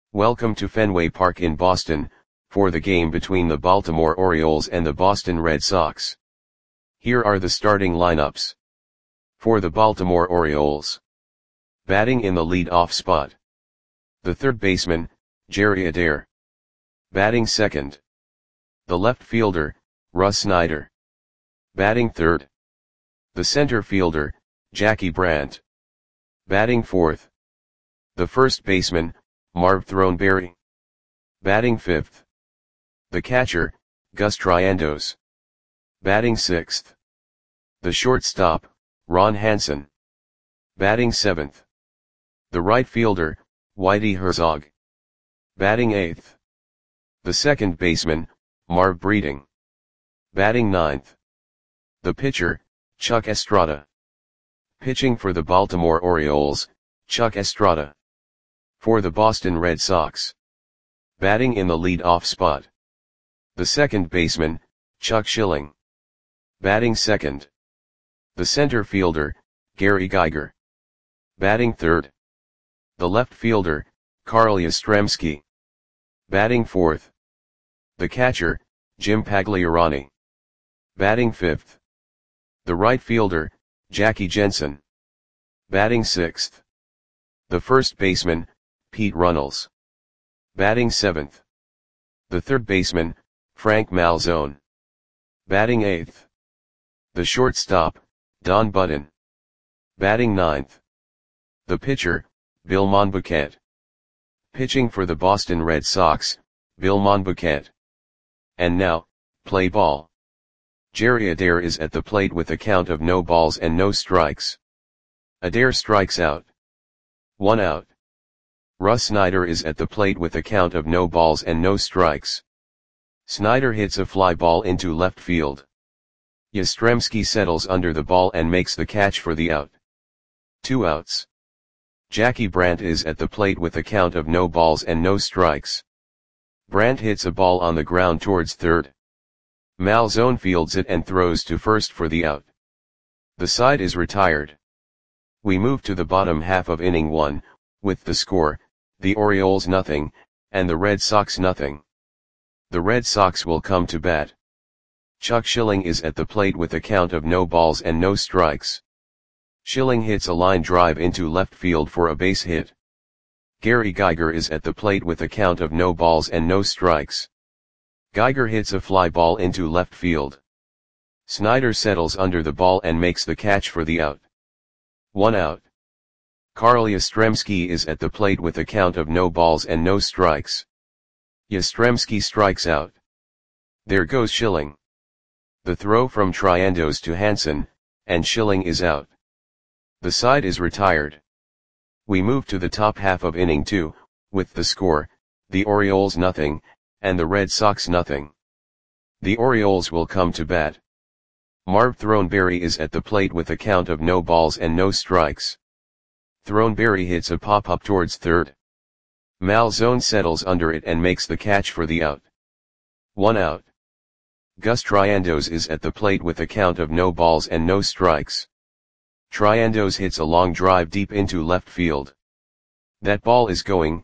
Welcome to Fenway Park in Boston, for the game between the Baltimore Orioles and the Boston Red Sox. Here are the starting lineups. For the Baltimore Orioles. Batting in the lead-off spot. The third baseman, Jerry Adair. Batting second. The left fielder, Russ Snyder. Batting third. The center fielder, Jackie Brandt. Batting fourth. The first baseman, Marv Throneberry. Batting fifth. The catcher, Gus Triandos. Batting sixth. The shortstop, Ron Hansen. Batting seventh. The right fielder, Whitey Herzog. Batting eighth. The second baseman, Marv Breeding. Batting ninth. The pitcher, Chuck Estrada. Pitching for the Baltimore Orioles, Chuck Estrada. For the Boston Red Sox. Batting in the lead-off spot. The second baseman, Chuck Schilling. Batting second. The center fielder, Gary Geiger. Batting third. The left fielder, Carl Yastrzemski. Batting fourth. The catcher, Jim Pagliarani. Batting fifth. The right fielder, Jackie Jensen. Batting sixth. The first baseman, Pete Runnels. Batting seventh. The third baseman, Frank Malzone. Batting eighth. The shortstop, Don Budden. Batting ninth. The pitcher, Bill Monbouquet. Pitching for the Boston Red Sox, Bill Monbouquet. And now, play ball. Jerry Adair is at the plate with a count of no balls and no strikes. Adair strikes out. 1 out. Russ Snyder is at the plate with a count of no balls and no strikes. Snyder hits a fly ball into left field. Yastrzemski settles under the ball and makes the catch for the out. 2 outs. Jackie Brandt is at the plate with a count of no balls and no strikes. Brandt hits a ball on the ground towards third. Malzone fields it and throws to first for the out. The side is retired. We move to the bottom half of inning 1, with the score, the Orioles nothing, and the Red Sox nothing. The Red Sox will come to bat. Chuck Schilling is at the plate with a count of no balls and no strikes. Schilling hits a line drive into left field for a base hit. Gary Geiger is at the plate with a count of no balls and no strikes. Geiger hits a fly ball into left field. Snyder settles under the ball and makes the catch for the out. 1 out. Carl Yastrzemski is at the plate with a count of no balls and no strikes. Yastrzemski strikes out. There goes Schilling. The throw from Triandos to Hansen, and Schilling is out. The side is retired. We move to the top half of inning 2, with the score, the Orioles nothing, and the Red Sox nothing. The Orioles will come to bat. Marv Throneberry is at the plate with a count of no balls and no strikes. Throneberry hits a pop-up towards third. Malzone settles under it and makes the catch for the out. 1 out. Gus Triandos is at the plate with a count of no balls and no strikes. Triandos hits a long drive deep into left field. That ball is gone.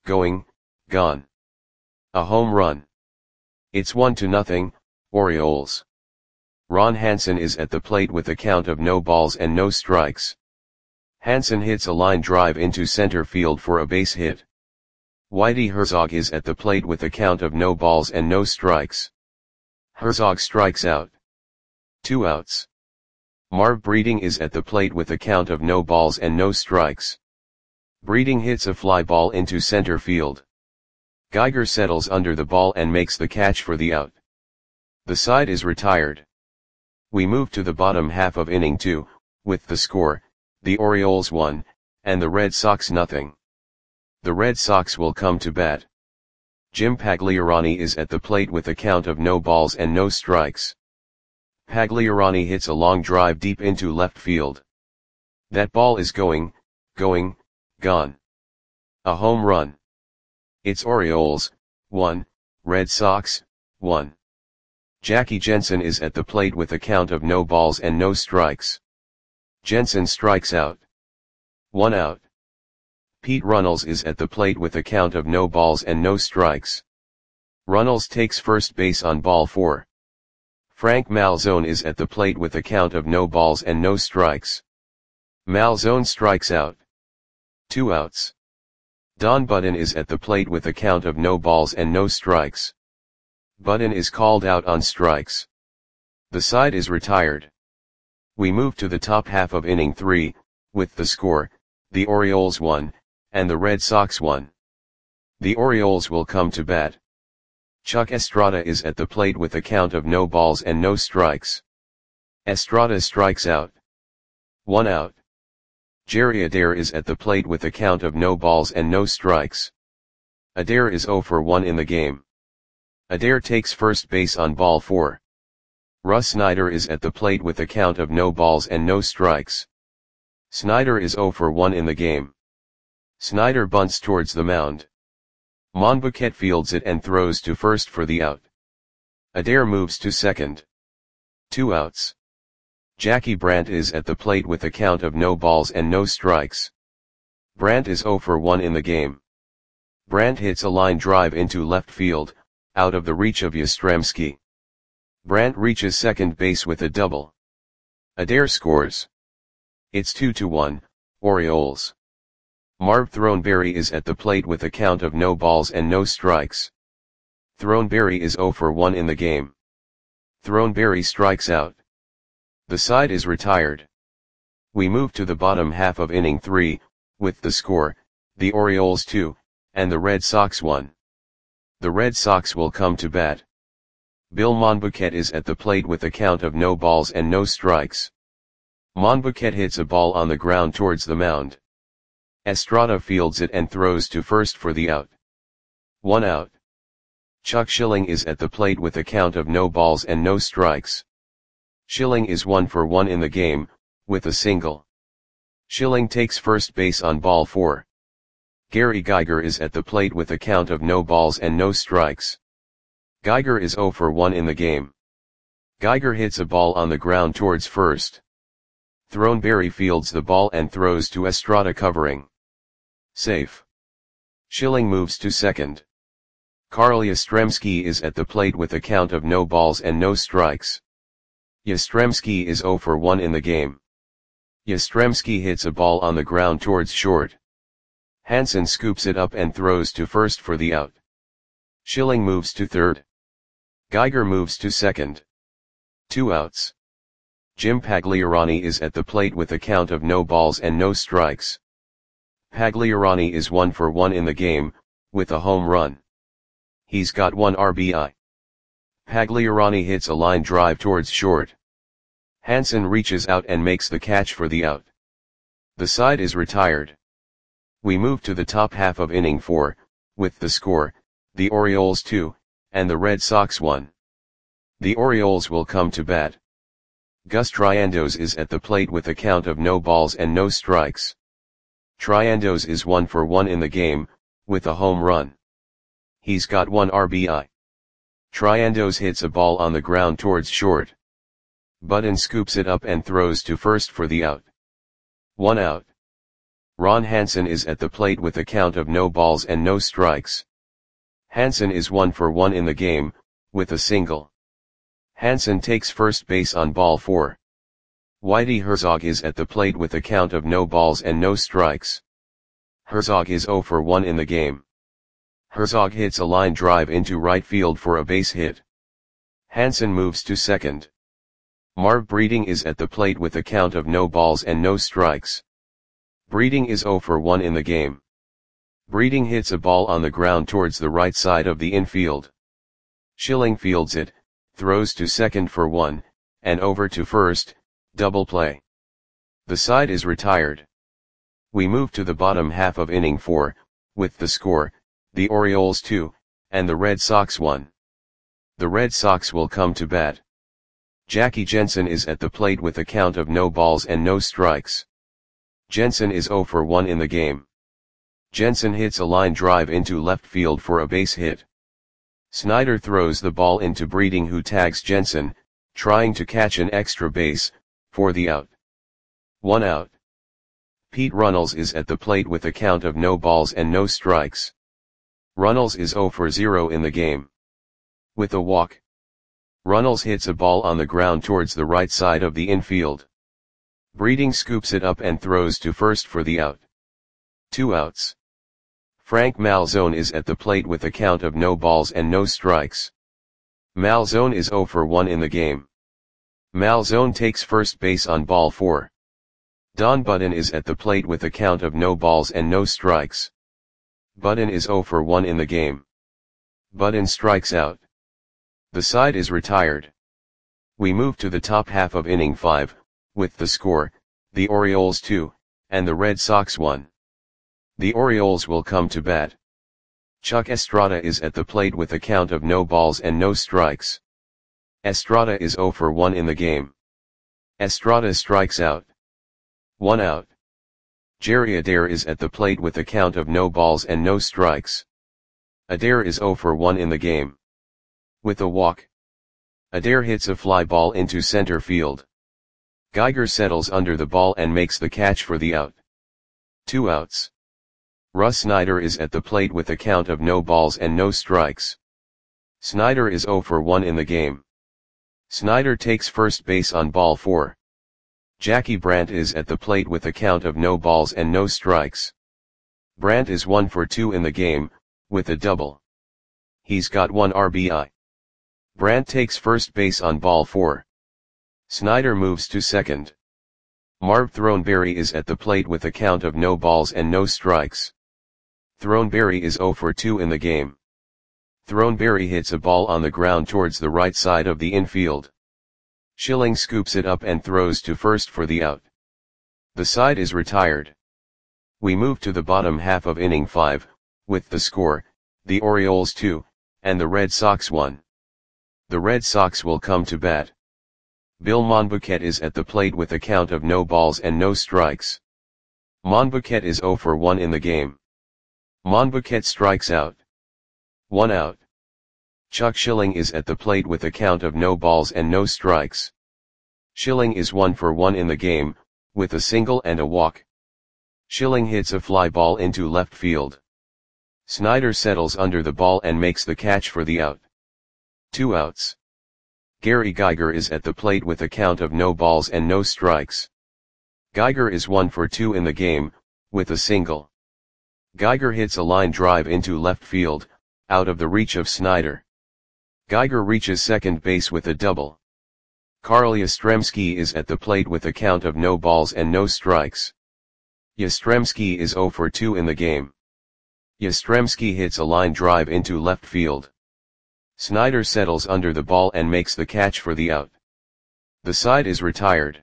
A home run. It's 1-0, Orioles. Ron Hansen is at the plate with a count of no balls and no strikes. Hansen hits a line drive into center field for a base hit. Whitey Herzog is at the plate with a count of no balls and no strikes. Herzog strikes out. 2 outs. Marv Breeding is at the plate with a count of no balls and no strikes. Breeding hits a fly ball into center field. Geiger settles under the ball and makes the catch for the out. The side is retired. We move to the bottom half of inning 2, with the score, the Orioles 1, and the Red Sox nothing. The Red Sox will come to bat. Jim Pagliarani is at the plate with a count of no balls and no strikes. Pagliarani hits a long drive deep into left field. That ball is gone. A home run. It's Orioles, 1, Red Sox, 1. Jackie Jensen is at the plate with a count of no balls and no strikes. Jensen strikes out. 1 out. Pete Runnels is at the plate with a count of no balls and no strikes. Runnels takes first base on ball 4. Frank Malzone is at the plate with a count of no balls and no strikes. Malzone strikes out. 2 outs. Don Budden is at the plate with a count of no balls and no strikes. Budden is called out on strikes. The side is retired. We move to the top half of inning 3, with the score, the Orioles 1, and the Red Sox 1. The Orioles will come to bat. Chuck Estrada is at the plate with a count of no balls and no strikes. Estrada strikes out. 1 out. Jerry Adair is at the plate with a count of no balls and no strikes. Adair is 0 for 1 in the game. Adair takes first base on ball 4. Russ Snyder is at the plate with a count of no balls and no strikes. Snyder is 0 for 1 in the game. Snyder bunts towards the mound. Monbouquet fields it and throws to first for the out. Adair moves to second. 2 outs. Jackie Brandt is at the plate with a count of no balls and no strikes. Brandt is 0 for 1 in the game. Brandt hits a line drive into left field, out of the reach of Yastrzemski. Brandt reaches second base with a double. Adair scores. It's 2-1, Orioles. Marv Throneberry is at the plate with a count of no balls and no strikes. Throneberry is 0 for 1 in the game. Throneberry strikes out. The side is retired. We move to the bottom half of inning 3, with the score, the Orioles 2, and the Red Sox 1. The Red Sox will come to bat. Bill Monbouquet is at the plate with a count of no balls and no strikes. Monbouquet hits a ball on the ground towards the mound. Estrada fields it and throws to first for the out. 1 out. Chuck Schilling is at the plate with a count of no balls and no strikes. Schilling is 1 for 1 in the game, with a single. Schilling takes first base on ball 4. Gary Geiger is at the plate with a count of no balls and no strikes. Geiger is 0 for 1 in the game. Geiger hits a ball on the ground towards first. Throneberry fields the ball and throws to Estrada covering. Safe. Schilling moves to second. Carl Yastrzemski is at the plate with a count of no balls and no strikes. Yastrzemski is 0 for 1 in the game. Yastrzemski hits a ball on the ground towards short. Hansen scoops it up and throws to first for the out. Schilling moves to third. Geiger moves to second. 2 outs. Jim Pagliarani is at the plate with a count of no balls and no strikes. Pagliarani is 1 for 1 in the game, with a home run. He's got 1 RBI. Pagliarani hits a line drive towards short. Hansen reaches out and makes the catch for the out. The side is retired. We move to the top half of inning 4, with the score, the Orioles 2, and the Red Sox 1. The Orioles will come to bat. Gus Triandos is at the plate with a count of no balls and no strikes. Triandos is 1 for 1 in the game, with a home run. He's got 1 RBI. Triandos hits a ball on the ground towards short. Budden scoops it up and throws to first for the out. 1 out. Ron Hansen is at the plate with a count of no balls and no strikes. Hansen is 1 for 1 in the game, with a single. Hansen takes first base on ball 4. Whitey Herzog is at the plate with a count of no balls and no strikes. Herzog is 0 for 1 in the game. Herzog hits a line drive into right field for a base hit. Hansen moves to second. Marv Breeding is at the plate with a count of no balls and no strikes. Breeding is 0 for 1 in the game. Breeding hits a ball on the ground towards the right side of the infield. Schilling fields it, throws to second for 1, and over to first, double play. The side is retired. We move to the bottom half of inning 4, with the score, the Orioles 2, and the Red Sox 1. The Red Sox will come to bat. Jackie Jensen is at the plate with a count of no balls and no strikes. Jensen is 0 for 1 in the game. Jensen hits a line drive into left field for a base hit. Snyder throws the ball into Breeding, who tags Jensen, trying to catch an extra base, for the out. 1 out. Pete Runnels is at the plate with a count of no balls and no strikes. Runnels is 0 for 0 in the game. With a walk, Runnels hits a ball on the ground towards the right side of the infield. Breeding scoops it up and throws to first for the out. 2 outs. Frank Malzone is at the plate with a count of no balls and no strikes. Malzone is 0 for 1 in the game. Malzone takes first base on ball 4. Don Button is at the plate with a count of no balls and no strikes. Button is 0 for 1 in the game. Button strikes out. The side is retired. We move to the top half of inning 5, with the score, the Orioles 2, and the Red Sox 1. The Orioles will come to bat. Chuck Estrada is at the plate with a count of no balls and no strikes. Estrada is 0 for 1 in the game. Estrada strikes out. 1 out. Jerry Adair is at the plate with a count of no balls and no strikes. Adair is 0 for 1 in the game. With a walk, Adair hits a fly ball into center field. Geiger settles under the ball and makes the catch for the out. 2 outs. Russ Snyder is at the plate with a count of no balls and no strikes. Snyder is 0 for 1 in the game. Snyder takes first base on ball 4. Jackie Brandt is at the plate with a count of no balls and no strikes. Brandt is 1 for 2 in the game, with a double. He's got 1 RBI. Brandt takes first base on ball 4. Snyder moves to second. Marv Throneberry is at the plate with a count of no balls and no strikes. Throneberry is 0 for 2 in the game. Throneberry hits a ball on the ground towards the right side of the infield. Schilling scoops it up and throws to first for the out. The side is retired. We move to the bottom half of inning 5, with the score, the Orioles 2, and the Red Sox 1. The Red Sox will come to bat. Bill Monbouquet is at the plate with a count of no balls and no strikes. Monbouquet is 0 for 1 in the game. Monbouquet strikes out. 1 out. Chuck Schilling is at the plate with a count of no balls and no strikes. Schilling is 1 for 1 in the game, with a single and a walk. Schilling hits a fly ball into left field. Snyder settles under the ball and makes the catch for the out. 2 outs. Gary Geiger is at the plate with a count of no balls and no strikes. Geiger is 1 for 2 in the game, with a single. Geiger hits a line drive into left field, out of the reach of Snyder. Geiger reaches second base with a double. Carl Yastrzemski is at the plate with a count of no balls and no strikes. Yastrzemski is 0 for 2 in the game. Yastrzemski hits a line drive into left field. Snyder settles under the ball and makes the catch for the out. The side is retired.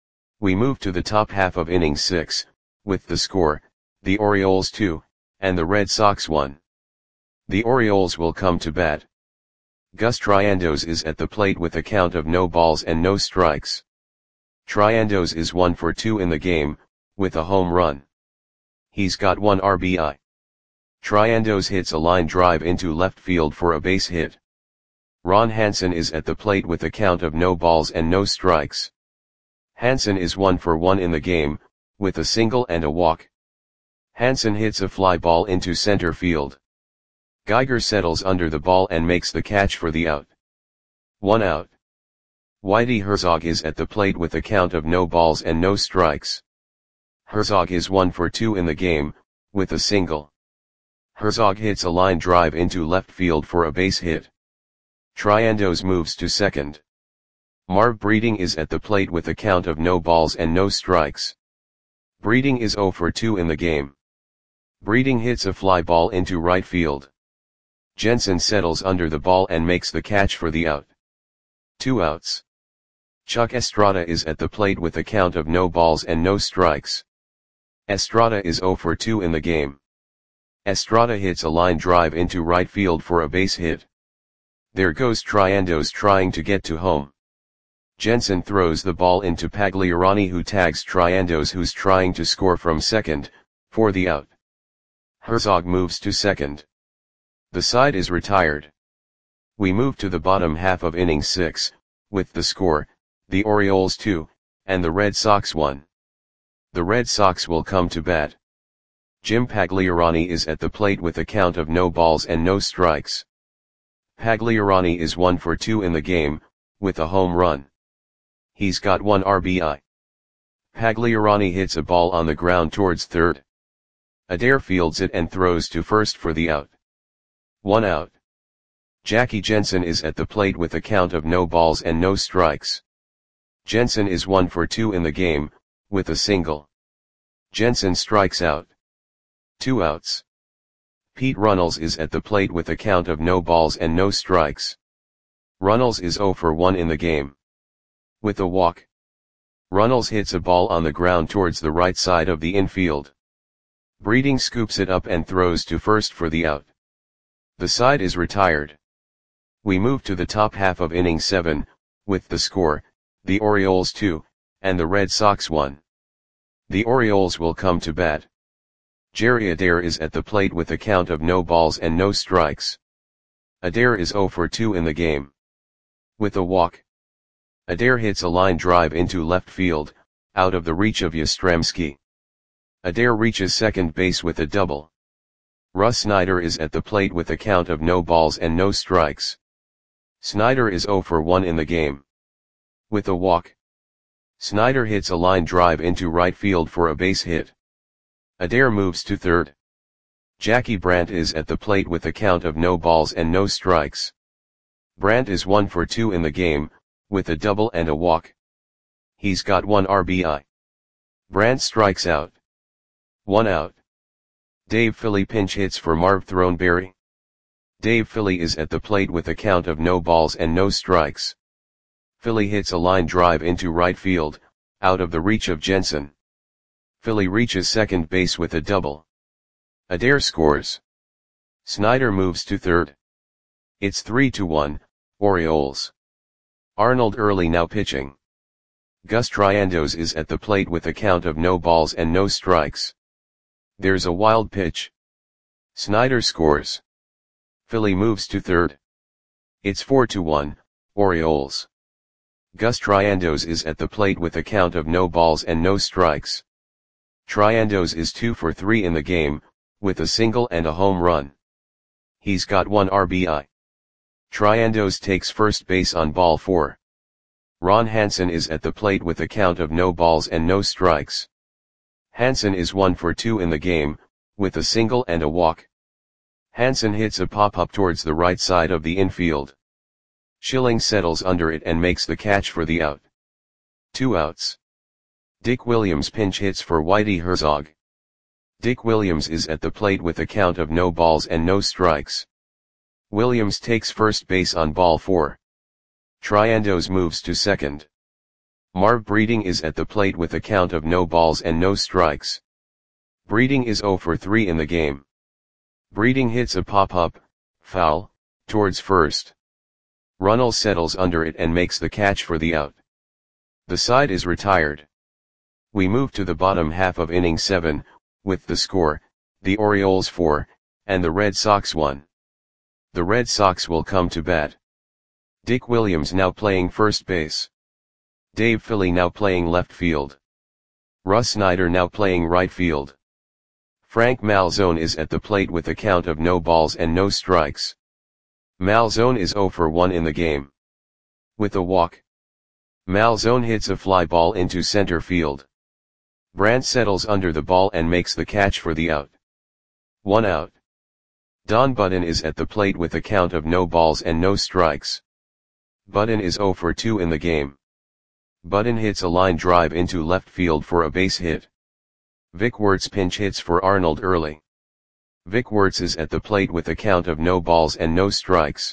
We move to the top half of inning 6, with the score, the Orioles 2, and the Red Sox 1. The Orioles will come to bat. Gus Triandos is at the plate with a count of no balls and no strikes. Triandos is 1 for 2 in the game, with a home run. He's got 1 RBI. Triandos hits a line drive into left field for a base hit. Ron Hansen is at the plate with a count of no balls and no strikes. Hansen is 1 for 1 in the game, with a single and a walk. Hansen hits a fly ball into center field. Geiger settles under the ball and makes the catch for the out. 1 out. Whitey Herzog is at the plate with a count of no balls and no strikes. Herzog is 1 for 2 in the game, with a single. Herzog hits a line drive into left field for a base hit. Triandos moves to second. Marv Breeding is at the plate with a count of no balls and no strikes. Breeding is 0 for 2 in the game. Breeding hits a fly ball into right field. Jensen settles under the ball and makes the catch for the out. 2 outs. Chuck Estrada is at the plate with a count of no balls and no strikes. Estrada is 0 for 2 in the game. Estrada hits a line drive into right field for a base hit. There goes Triandos trying to get to home. Jensen throws the ball into Pagliarani, who tags Triandos, who's trying to score from second, for the out. Herzog moves to second. The side is retired. We move to the bottom half of inning 6, with the score, the Orioles 2, and the Red Sox 1. The Red Sox will come to bat. Jim Pagliarani is at the plate with a count of no balls and no strikes. Pagliarani is 1 for 2 in the game, with a home run. He's got 1 RBI. Pagliarani hits a ball on the ground towards third. Adair fields it and throws to first for the out. 1 out. Jackie Jensen is at the plate with a count of no balls and no strikes. Jensen is 1 for 2 in the game, with a single. Jensen strikes out. 2 outs. Pete Runnels is at the plate with a count of no balls and no strikes. Runnels is 0 for 1 in the game. With a walk. Runnels hits a ball on the ground towards the right side of the infield. Breeding scoops it up and throws to first for the out. The side is retired. We move to the top half of inning 7, with the score, the Orioles 2, and the Red Sox 1. The Orioles will come to bat. Jerry Adair is at the plate with a count of no balls and no strikes. Adair is 0 for 2 in the game. With a walk. Adair hits a line drive into left field, out of the reach of Yastrzemski. Adair reaches second base with a double. Russ Snyder is at the plate with a count of no balls and no strikes. Snyder is 0 for 1 in the game. With a walk. Snyder hits a line drive into right field for a base hit. Adair moves to third. Jackie Brandt is at the plate with a count of no balls and no strikes. Brandt is 1 for 2 in the game, with a double and a walk. He's got 1 RBI. Brandt strikes out. 1 out. Dave Philly pinch hits for Marv Throneberry. Dave Philly is at the plate with a count of no balls and no strikes. Philly hits a line drive into right field, out of the reach of Jensen. Philly reaches second base with a double. Adair scores. Snyder moves to third. It's 3-1, Orioles. Arnold Early now pitching. Gus Triandos is at the plate with a count of no balls and no strikes. There's a wild pitch. Snyder scores. Philly moves to third. It's 4-1, Orioles. Gus Triandos is at the plate with a count of no balls and no strikes. Triandos is 2 for 3 in the game, with a single and a home run. He's got 1 RBI. Triandos takes first base on ball 4. Ron Hansen is at the plate with a count of no balls and no strikes. Hansen is 1 for 2 in the game, with a single and a walk. Hansen hits a pop-up towards the right side of the infield. Schilling settles under it and makes the catch for the out. 2 outs. Dick Williams pinch hits for Whitey Herzog. Dick Williams is at the plate with a count of no balls and no strikes. Williams takes first base on ball 4. Triandos moves to second. Marv Breeding is at the plate with a count of no balls and no strikes. Breeding is 0 for 3 in the game. Breeding hits a pop-up, foul, towards first. Runnels settles under it and makes the catch for the out. The side is retired. We move to the bottom half of inning 7, with the score, the Orioles 4, and the Red Sox 1. The Red Sox will come to bat. Dick Williams now playing first base. Dave Philly now playing left field. Russ Snyder now playing right field. Frank Malzone is at the plate with a count of no balls and no strikes. Malzone is 0 for 1 in the game. With a walk. Malzone hits a fly ball into center field. Brandt settles under the ball and makes the catch for the out. 1 out. Don Budden is at the plate with a count of no balls and no strikes. Budden is 0 for 2 in the game. Budden hits a line drive into left field for a base hit. Vic Wertz pinch hits for Arnold Early. Vic Wertz is at the plate with a count of no balls and no strikes.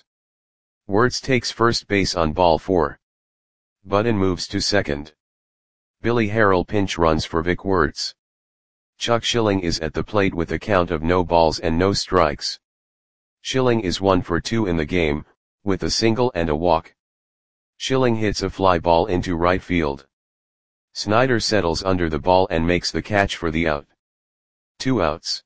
Wertz takes first base on ball 4. Budden moves to second. Billy Harrell pinch runs for Vic Wertz. Chuck Schilling is at the plate with a count of no balls and no strikes. Schilling is 1 for 2 in the game, with a single and a walk. Schilling hits a fly ball into right field. Snyder settles under the ball and makes the catch for the out. 2 outs.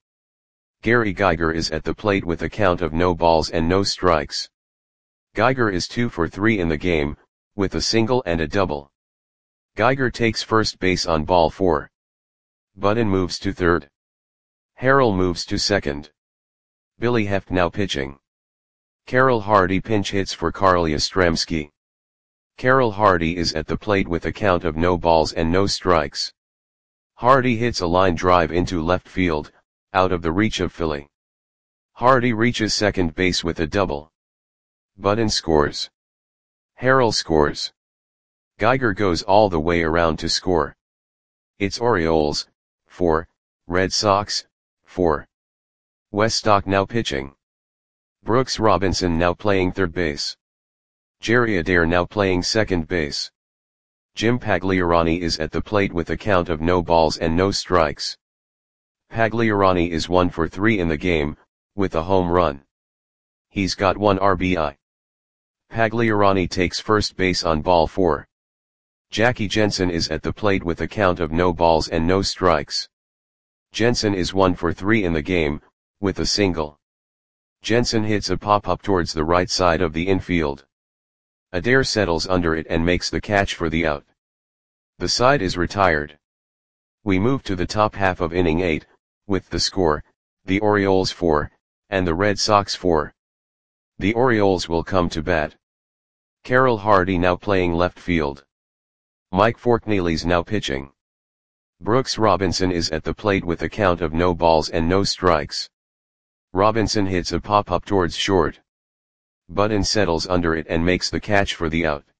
Gary Geiger is at the plate with a count of no balls and no strikes. Geiger is 2 for 3 in the game, with a single and a double. Geiger takes first base on ball 4. Budden moves to third. Harrell moves to second. Billy Heft now pitching. Carroll Hardy pinch hits for Carl Yastrzemski. Carroll Hardy is at the plate with a count of no balls and no strikes. Hardy hits a line drive into left field, out of the reach of Philly. Hardy reaches second base with a double. Budden scores. Harrell scores. Geiger goes all the way around to score. It's Orioles, 4, Red Sox, 4. Weststock now pitching. Brooks Robinson now playing third base. Jerry Adair now playing second base. Jim Pagliarani is at the plate with a count of no balls and no strikes. Pagliarani is 1 for 3 in the game, with a home run. He's got 1 RBI. Pagliarani takes first base on ball 4. Jackie Jensen is at the plate with a count of no balls and no strikes. Jensen is 1 for 3 in the game, with a single. Jensen hits a pop-up towards the right side of the infield. Adair settles under it and makes the catch for the out. The side is retired. We move to the top half of inning 8, with the score, the Orioles 4, and the Red Sox 4. The Orioles will come to bat. Carroll Hardy now playing left field. Mike Forkneely's now pitching. Brooks Robinson is at the plate with a count of no balls and no strikes. Robinson hits a pop-up towards short. Budden settles under it and makes the catch for the out.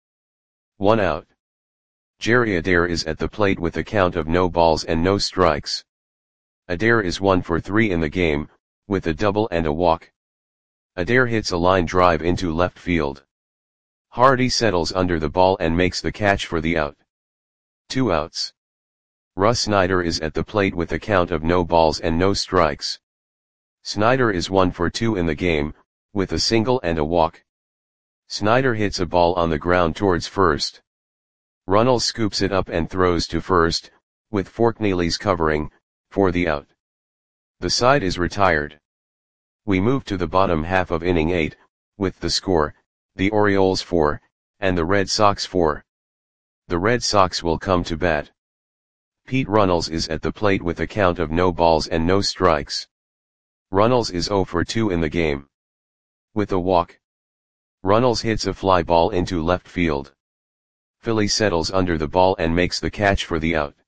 1 out. Jerry Adair is at the plate with a count of no balls and no strikes. Adair is 1 for 3 in the game, with a double and a walk. Adair hits a line drive into left field. Hardy settles under the ball and makes the catch for the out. 2 outs. Russ Snyder is at the plate with a count of no balls and no strikes. Snyder is 1 for 2 in the game, with a single and a walk. Snyder hits a ball on the ground towards first. Runnels scoops it up and throws to first, with Forkneely's covering, for the out. The side is retired. We move to the bottom half of inning 8, with the score, the Orioles 4, and the Red Sox 4. The Red Sox will come to bat. Pete Runnels is at the plate with a count of no balls and no strikes. Runnels is 0 for 2 in the game. With a walk. Runnels hits a fly ball into left field. Philly settles under the ball and makes the catch for the out.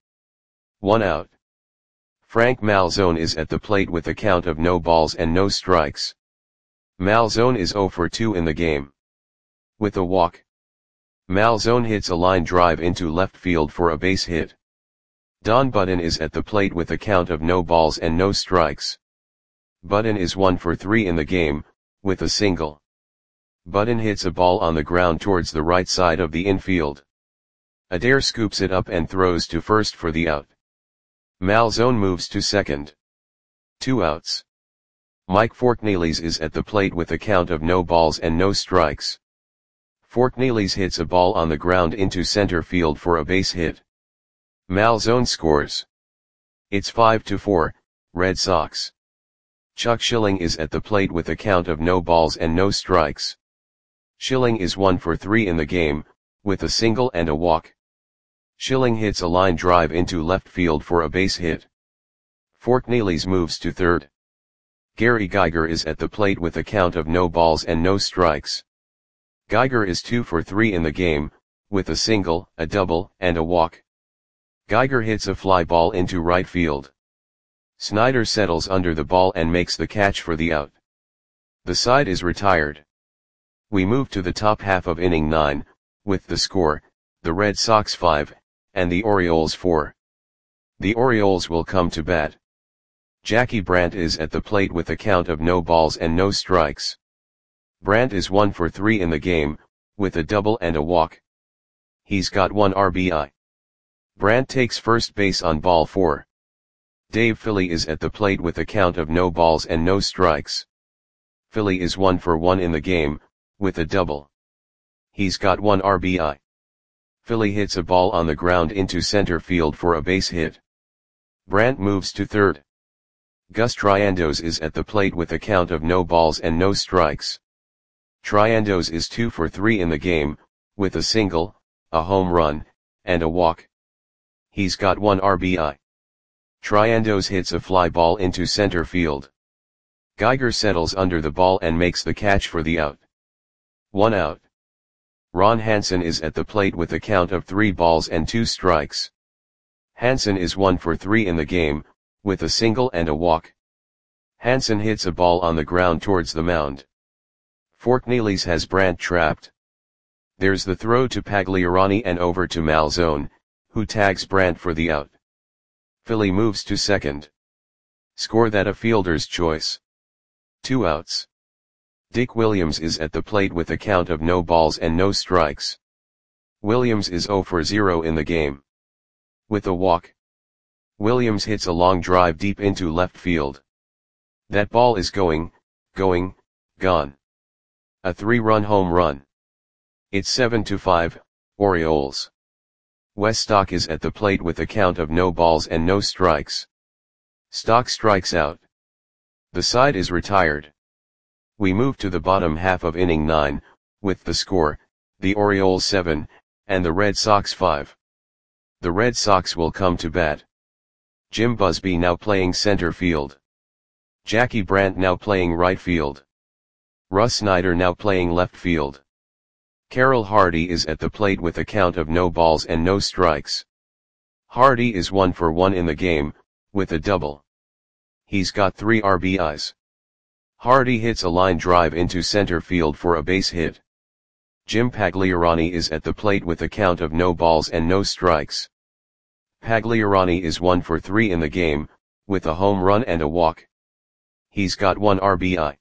1 out. Frank Malzone is at the plate with a count of no balls and no strikes. Malzone is 0 for 2 in the game. With a walk. Malzone hits a line drive into left field for a base hit. Don Budden is at the plate with a count of no balls and no strikes. Budden is 1 for 3 in the game, with a single. Budden hits a ball on the ground towards the right side of the infield. Adair scoops it up and throws to first for the out. Malzone moves to second. 2 outs. Mike Forkneely's is at the plate with a count of no balls and no strikes. Forkneely's hits a ball on the ground into center field for a base hit. Malzone scores. It's 5-4, Red Sox. Chuck Schilling is at the plate with a count of no balls and no strikes. Schilling is 1 for 3 in the game, with a single and a walk. Schilling hits a line drive into left field for a base hit. Forkneely's moves to third. Gary Geiger is at the plate with a count of no balls and no strikes. Geiger is 2 for 3 in the game, with a single, a double, and a walk. Geiger hits a fly ball into right field. Snyder settles under the ball and makes the catch for the out. The side is retired. We move to the top half of inning 9, with the score, the Red Sox 5, and the Orioles 4. The Orioles will come to bat. Jackie Brandt is at the plate with a count of no balls and no strikes. Brandt is 1 for 3 in the game, with a double and a walk. He's got 1 RBI. Brandt takes first base on ball 4. Dave Philly is at the plate with a count of no balls and no strikes. Philly is 1 for 1 in the game, with a double. He's got 1 RBI. Philly hits a ball on the ground into center field for a base hit. Brandt moves to third. Gus Triandos is at the plate with a count of no balls and no strikes. Triandos is 2 for 3 in the game, with a single, a home run, and a walk. He's got 1 RBI. Triendos hits a fly ball into center field. Geiger settles under the ball and makes the catch for the out. 1 out. Ron Hansen is at the plate with a count of 3 balls and 2 strikes. Hansen is 1 for 3 in the game, with a single and a walk. Hansen hits a ball on the ground towards the mound. Forknelis has Brandt trapped. There's the throw to Pagliarani and over to Malzone, who tags Brandt for the out. Philly moves to second. Score that a fielder's choice. 2 outs. Dick Williams is at the plate with a count of no balls and no strikes. Williams is 0 for 0 in the game. With a walk. Williams hits a long drive deep into left field. That ball is gone. A 3-run home run. It's 7-5, Orioles. Wes Stock is at the plate with a count of no balls and no strikes. Stock strikes out. The side is retired. We move to the bottom half of inning 9, with the score, the Orioles 7, and the Red Sox 5. The Red Sox will come to bat. Jim Busby now playing center field. Jackie Brandt now playing right field. Russ Snyder now playing left field. Carroll Hardy is at the plate with a count of no balls and no strikes. Hardy is 1 for 1 in the game, with a double. He's got 3 RBIs. Hardy hits a line drive into center field for a base hit. Jim Pagliarani is at the plate with a count of no balls and no strikes. Pagliarani is 1 for 3 in the game, with a home run and a walk. He's got 1 RBI.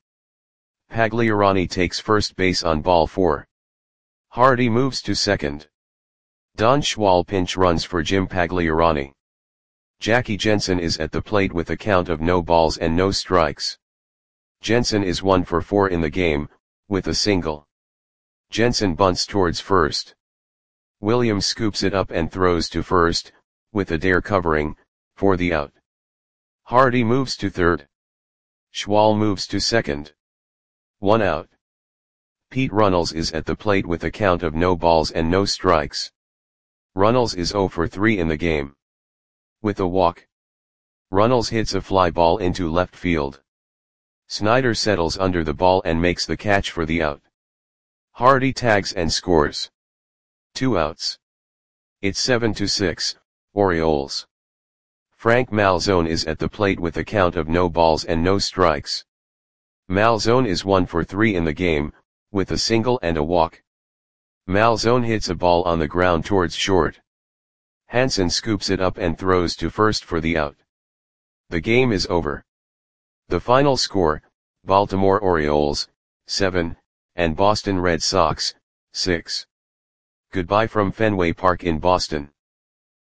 Pagliarani takes first base on ball 4. Hardy moves to second. Don Schwal pinch runs for Jim Pagliarani. Jackie Jensen is at the plate with a count of no balls and no strikes. Jensen is 1 for 4 in the game, with a single. Jensen bunts towards first. Williams scoops it up and throws to first, with Adair covering, for the out. Hardy moves to third. Schwal moves to second. 1 out. Pete Runnels is at the plate with a count of no balls and no strikes. Runnels is 0 for 3 in the game. With a walk. Runnels hits a fly ball into left field. Snyder settles under the ball and makes the catch for the out. Hardy tags and scores. 2 outs. It's 7-6, Orioles. Frank Malzone is at the plate with a count of no balls and no strikes. Malzone is 1 for 3 in the game, with a single and a walk. Malzone hits a ball on the ground towards short. Hansen scoops it up and throws to first for the out. The game is over. The final score, Baltimore Orioles, 7, and Boston Red Sox, 6. Goodbye from Fenway Park in Boston.